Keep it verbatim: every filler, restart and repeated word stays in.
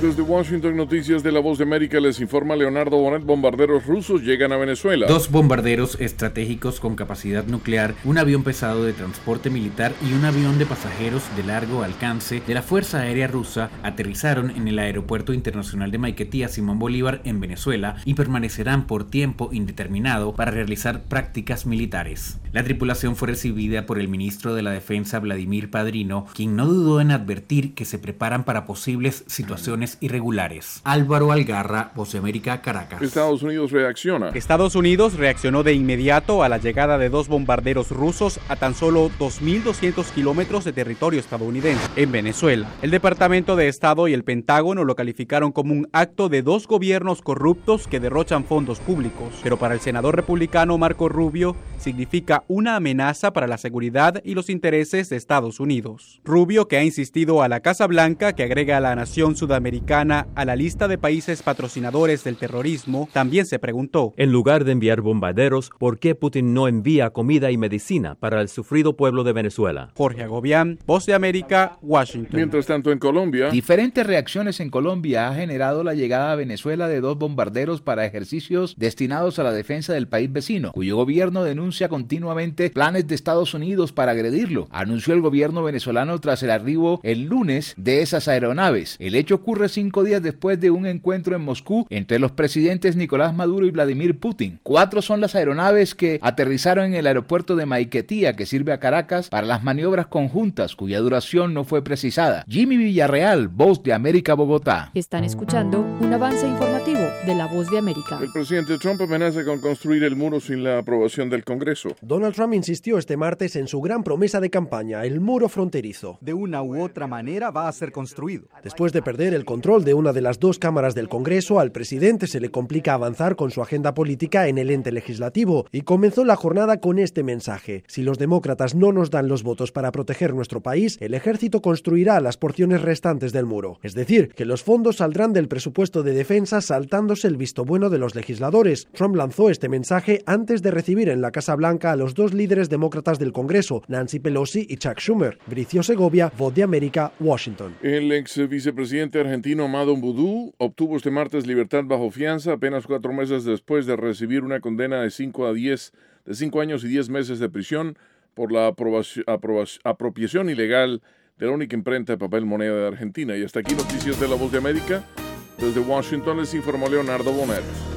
Desde Washington, Noticias de La Voz de América, les informa Leonardo Bonet. Bombarderos rusos llegan a Venezuela. Dos bombarderos estratégicos con capacidad nuclear, un avión pesado de transporte militar y un avión de pasajeros de largo alcance de la Fuerza Aérea Rusa aterrizaron en el Aeropuerto Internacional de Maiquetía Simón Bolívar en Venezuela y permanecerán por tiempo indeterminado para realizar prácticas militares. La tripulación fue recibida por el ministro de la Defensa, Vladimir Padrino, quien no dudó en advertir que se preparan para posibles situaciones irregulares. Álvaro Algarra, Voz de América, Caracas. Estados Unidos reacciona. Estados Unidos reaccionó de inmediato a la llegada de dos bombarderos rusos a tan solo dos mil doscientos kilómetros de territorio estadounidense, en Venezuela. El Departamento de Estado y el Pentágono lo calificaron como un acto de dos gobiernos corruptos que derrochan fondos públicos, pero para el senador republicano Marco Rubio significa una amenaza para la seguridad y los intereses de Estados Unidos. Rubio, que ha insistido a la Casa Blanca que agrega a la nación sudamericana a la lista de países patrocinadores del terrorismo, también se preguntó: en lugar de enviar bombarderos, ¿por qué Putin no envía comida y medicina para el sufrido pueblo de Venezuela? Jorge Agobián, Voz de América, Washington. Mientras tanto, en Colombia, diferentes reacciones en Colombia ha generado la llegada a Venezuela de dos bombarderos para ejercicios destinados a la defensa del país vecino, cuyo gobierno denuncia continuamente planes de Estados Unidos para agredirlo, anunció el gobierno venezolano tras el arribo el lunes de esas aeronaves. El hecho ocurre cinco días después de un encuentro en Moscú entre los presidentes Nicolás Maduro y Vladimir Putin. Cuatro son las aeronaves que aterrizaron en el aeropuerto de Maiquetía, que sirve a Caracas para las maniobras conjuntas, cuya duración no fue precisada. Jimmy Villarreal, Voz de América, Bogotá. Están escuchando un avance informativo de La Voz de América. El presidente Trump amenaza con construir el muro sin la aprobación del Congreso. Donald Trump insistió este martes en su gran promesa de campaña, el muro fronterizo. De una u otra manera va a ser construido. Después de perder el control de una de las dos cámaras del Congreso, al presidente se le complica avanzar con su agenda política en el ente legislativo y comenzó la jornada con este mensaje: si los demócratas no nos dan los votos para proteger nuestro país, el ejército construirá las porciones restantes del muro. Es decir, que los fondos saldrán del presupuesto de defensa saltándose el visto bueno de los legisladores. Trump lanzó este mensaje antes de recibir en la Casa Blanca a los dos líderes demócratas del Congreso, Nancy Pelosi y Chuck Schumer. Bricio Segovia, Voz de América, Washington. El ex vicepresidente argentino Amado Boudou obtuvo este martes libertad bajo fianza apenas cuatro meses después de recibir una condena de cinco a diez de cinco años y diez meses de prisión por la aprobación, aprobación, apropiación ilegal de la única imprenta de papel moneda de Argentina. Y hasta aquí Noticias de La Voz de América. Desde Washington les informó Leonardo Bonet.